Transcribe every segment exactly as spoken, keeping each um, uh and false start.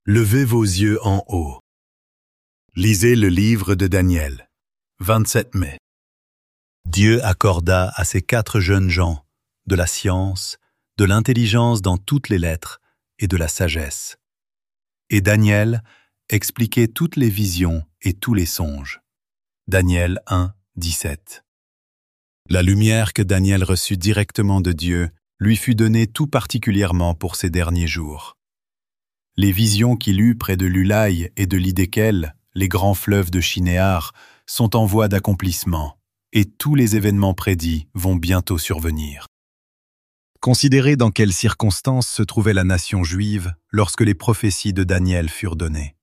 Levez vos yeux en haut. Lisez le livre de Daniel. vingt-sept mai. Dieu accorda à ces quatre jeunes gens de la science, de l'intelligence dans toutes les lettres et de la sagesse. Et Daniel expliquait toutes les visions et tous les songes. Daniel un, dix-sept. La lumière que Daniel reçut directement de Dieu lui fut donnée tout particulièrement pour ces derniers jours. Les visions qu'il eut près de l'Ulaï et de l'Hidékel, les grands fleuves de Shinéar, sont en voie d'accomplissement, et tous les événements prédits vont bientôt survenir. Considérez dans quelles circonstances se trouvait la nation juive lorsque les prophéties de Daniel furent données.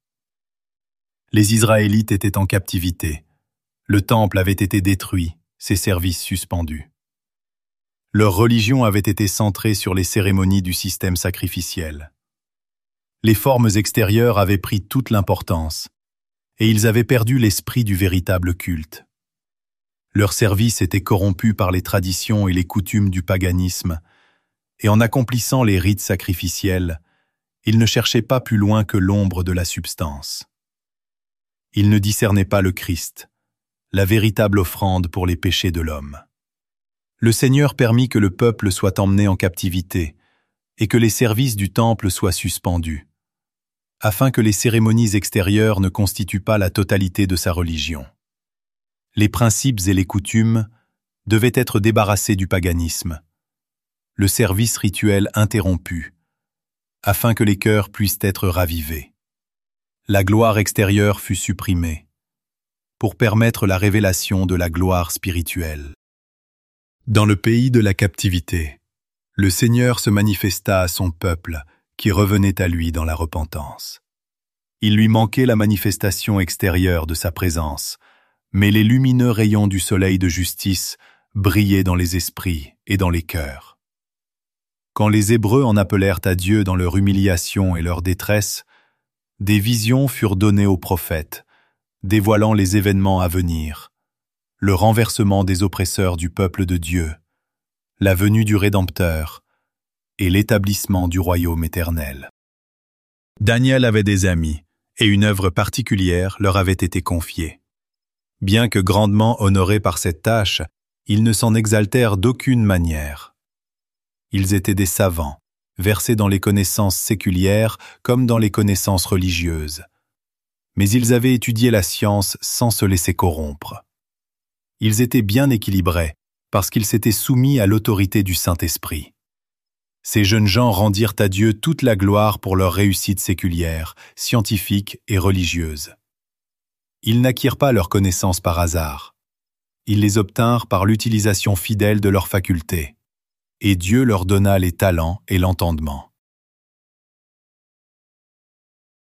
Les Israélites étaient en captivité. Le temple avait été détruit, ses services suspendus. Leur religion avait été centrée sur les cérémonies du système sacrificiel. Les formes extérieures avaient pris toute l'importance, et ils avaient perdu l'esprit du véritable culte. Leur service était corrompu par les traditions et les coutumes du paganisme, et en accomplissant les rites sacrificiels, ils ne cherchaient pas plus loin que l'ombre de la substance. Ils ne discernaient pas le Christ, la véritable offrande pour les péchés de l'homme. Le Seigneur permit que le peuple soit emmené en captivité et que les services du temple soient suspendus, afin que les cérémonies extérieures ne constituent pas la totalité de sa religion. Les principes et les coutumes devaient être débarrassés du paganisme, le service rituel interrompu, afin que les cœurs puissent être ravivés. La gloire extérieure fut supprimée, pour permettre la révélation de la gloire spirituelle. Dans le pays de la captivité, le Seigneur se manifesta à son peuple qui revenait à lui dans la repentance. Il lui manquait la manifestation extérieure de sa présence, mais les lumineux rayons du soleil de justice brillaient dans les esprits et dans les cœurs. Quand les Hébreux en appelèrent à Dieu dans leur humiliation et leur détresse, des visions furent données aux prophètes, dévoilant les événements à venir, le renversement des oppresseurs du peuple de Dieu, la venue du Rédempteur et l'établissement du royaume éternel. Daniel avait des amis, et une œuvre particulière leur avait été confiée. Bien que grandement honorés par cette tâche, ils ne s'en exaltèrent d'aucune manière. Ils étaient des savants, versés dans les connaissances séculières comme dans les connaissances religieuses. Mais ils avaient étudié la science sans se laisser corrompre. Ils étaient bien équilibrés, parce qu'ils s'étaient soumis à l'autorité du Saint-Esprit. Ces jeunes gens rendirent à Dieu toute la gloire pour leur réussite séculière, scientifique et religieuse. Ils n'acquirent pas leurs connaissances par hasard. Ils les obtinrent par l'utilisation fidèle de leurs facultés, et Dieu leur donna les talents et l'entendement.